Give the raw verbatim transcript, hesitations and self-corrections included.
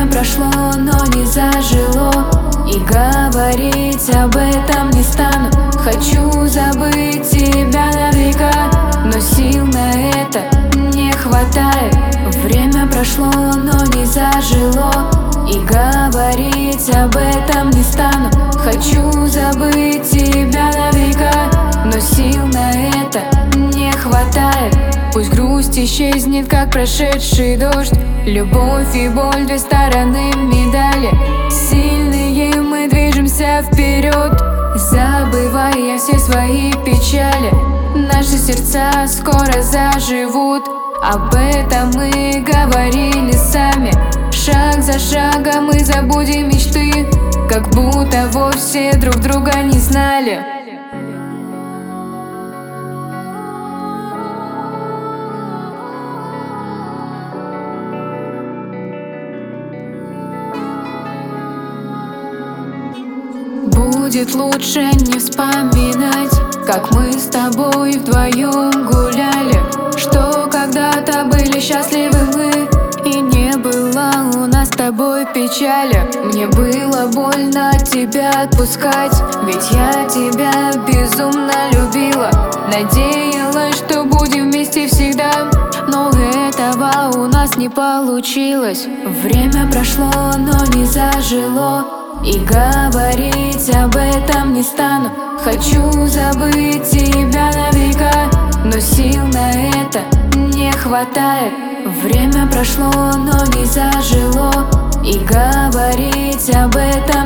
Время прошло, но не зажило, и говорить об этом не стану. Хочу забыть тебя на века, но сил на это не хватает. Время прошло, но не зажило, и говорить об этом не стану. Хочу забыть тебя на века, но сил на это не хватает. Пусть грусть исчезнет, как прошедший дождь, любовь и боль — две стороны медали. Сильные мы движемся вперед, забывая все свои печали. Наши сердца скоро заживут, об этом мы говорили сами. Шаг за шагом мы забудем мечты, как будто вовсе друг друга не знали. Будет лучше не вспоминать, как мы с тобой вдвоем гуляли, что когда-то были счастливы мы, и не было у нас с тобой печали. Мне было больно тебя отпускать, ведь я тебя безумно любила. Надеялась, что будем вместе всегда, но этого у нас не получилось. Время прошло, но не зажило, и говорить об этом не стану. Хочу забыть тебя на века, но сил на это не хватает. Время прошло, но не зажило, и говорить об этом